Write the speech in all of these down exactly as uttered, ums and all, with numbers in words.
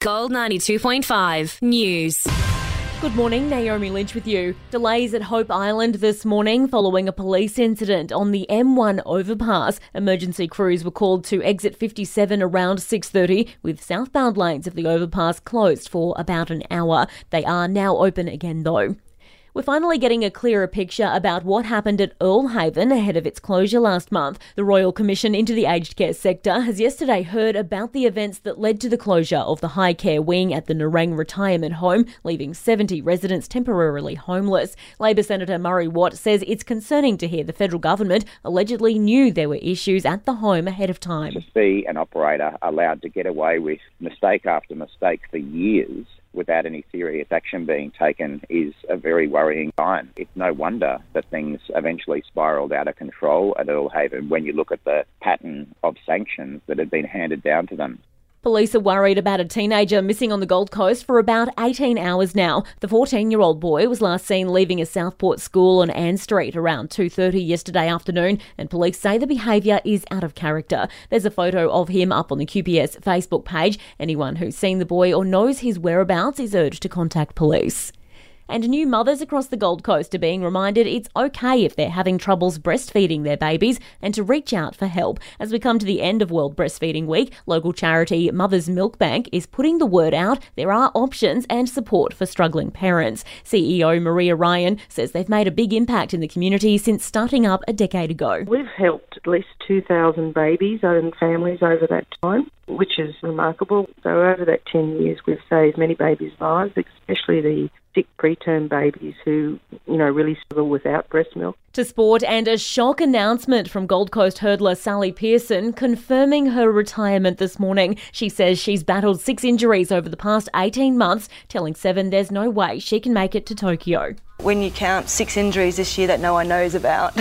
Gold ninety-two point five News. Good morning, Naomi Lynch with you. Delays at Hope Island this morning following a police incident on the M one overpass. Emergency crews were called to exit fifty-seven around six thirty, with southbound lanes of the overpass closed for about an hour. They are now open again though. We're finally getting a clearer picture about what happened at Earlhaven ahead of its closure last month. The Royal Commission into the Aged Care sector has yesterday heard about the events that led to the closure of the high care wing at the Nerang Retirement Home, leaving seventy residents temporarily homeless. Labor Senator Murray Watt says it's concerning to hear the federal government allegedly knew there were issues at the home ahead of time. To see an operator allowed to get away with mistake after mistake for years without any serious action being taken is a very worrying sign. It's no wonder that things eventually spiralled out of control at Earlhaven when you look at the pattern of sanctions that had been handed down to them. Police are worried about a teenager missing on the Gold Coast for about eighteen hours now. The fourteen-year-old boy was last seen leaving a Southport school on Ann Street around two thirty yesterday afternoon, and police say the behaviour is out of character. There's a photo of him up on the Q P S Facebook page. Anyone who's seen the boy or knows his whereabouts is urged to contact police. And new mothers across the Gold Coast are being reminded it's okay if they're having troubles breastfeeding their babies and to reach out for help. As we come to the end of World Breastfeeding Week, local charity Mother's Milk Bank is putting the word out there are options and support for struggling parents. C E O Maria Ryan says they've made a big impact in the community since starting up a decade ago. We've helped at least two thousand babies and families over that time, which is remarkable. So over that ten years, we've saved many babies' lives, especially the sick preterm babies who, you know, really struggle without breast milk. To sport, and a shock announcement from Gold Coast hurdler Sally Pearson confirming her retirement this morning. She says she's battled six injuries over the past eighteen months, telling Seven there's no way she can make it to Tokyo. When you count six injuries this year that no one knows about,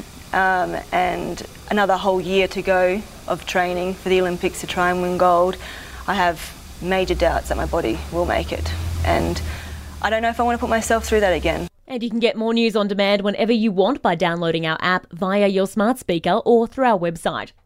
um, and another whole year to go of training for the Olympics to try and win gold, I have major doubts that my body will make it. And I don't know if I want to put myself through that again. And you can get more news on demand whenever you want by downloading our app via your smart speaker or through our website.